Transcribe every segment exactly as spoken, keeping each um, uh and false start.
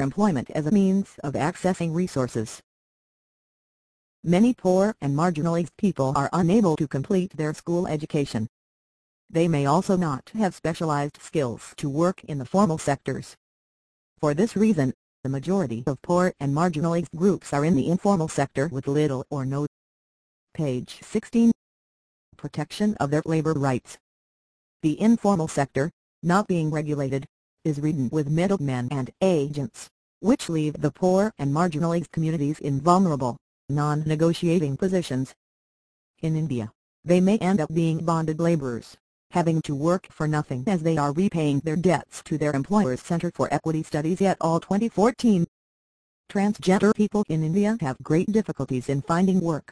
employment as a means of accessing resources. Many poor and marginalized people are unable to complete their school education. They may also not have specialized skills to work in the formal sectors. For this reason, the majority of poor and marginalized groups are in the informal sector with little or no. Page sixteen. Protection of their labor rights. The informal sector, not being regulated, is ridden with middlemen and agents, which leave the poor and marginalized communities in vulnerable, non-negotiating positions. In India, they may end up being bonded laborers, having to work for nothing as they are repaying their debts to their employers. Center for Equity Studies et al. twenty fourteen. Transgender people in India have great difficulties in finding work.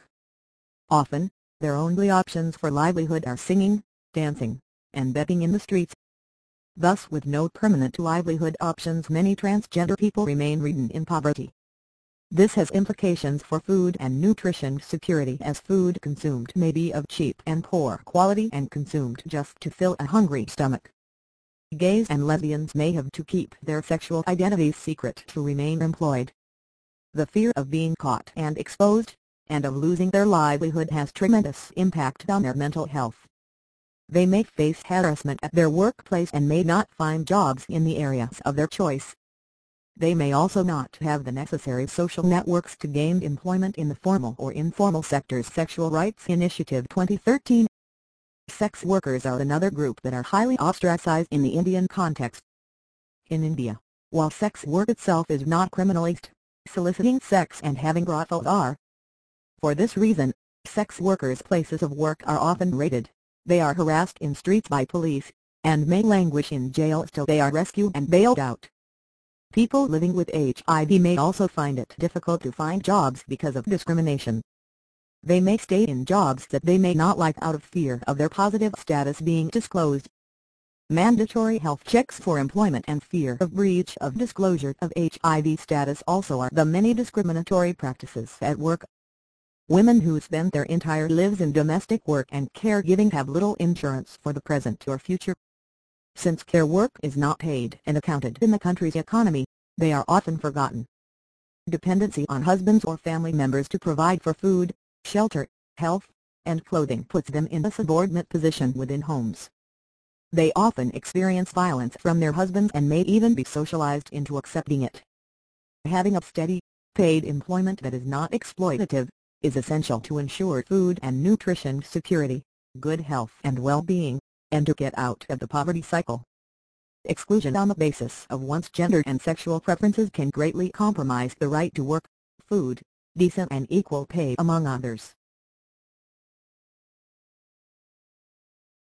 Often, their only options for livelihood are singing, dancing, and begging in the streets. Thus, with no permanent livelihood options, many transgender people remain ridden in poverty. This has implications for food and nutrition security, as food consumed may be of cheap and poor quality and consumed just to fill a hungry stomach. Gays and lesbians may have to keep their sexual identities secret to remain employed. The fear of being caught and exposed, and of losing their livelihood, has tremendous impact on their mental health. They may face harassment at their workplace and may not find jobs in the areas of their choice. They may also not have the necessary social networks to gain employment in the formal or informal sectors. Sexual Rights Initiative twenty thirteen. Sex workers are another group that are highly ostracized in the Indian context. In India, while sex work itself is not criminalized, soliciting sex and having brothels are. For this reason, sex workers' places of work are often raided, they are harassed in streets by police, and may languish in jail till they are rescued and bailed out. People living with H I V may also find it difficult to find jobs because of discrimination. They may stay in jobs that they may not like out of fear of their positive status being disclosed. Mandatory health checks for employment and fear of breach of disclosure of H I V status also are the many discriminatory practices at work. Women who spend their entire lives in domestic work and caregiving have little insurance for the present or future. Since care work is not paid and accounted in the country's economy, they are often forgotten. Dependency on husbands or family members to provide for food, shelter, health, and clothing puts them in a subordinate position within homes. They often experience violence from their husbands and may even be socialized into accepting it. Having a steady, paid employment that is not exploitative is essential to ensure food and nutrition security, good health and well-being, and to get out of the poverty cycle. Exclusion on the basis of one's gender and sexual preferences can greatly compromise the right to work, food, decent and equal pay, among others.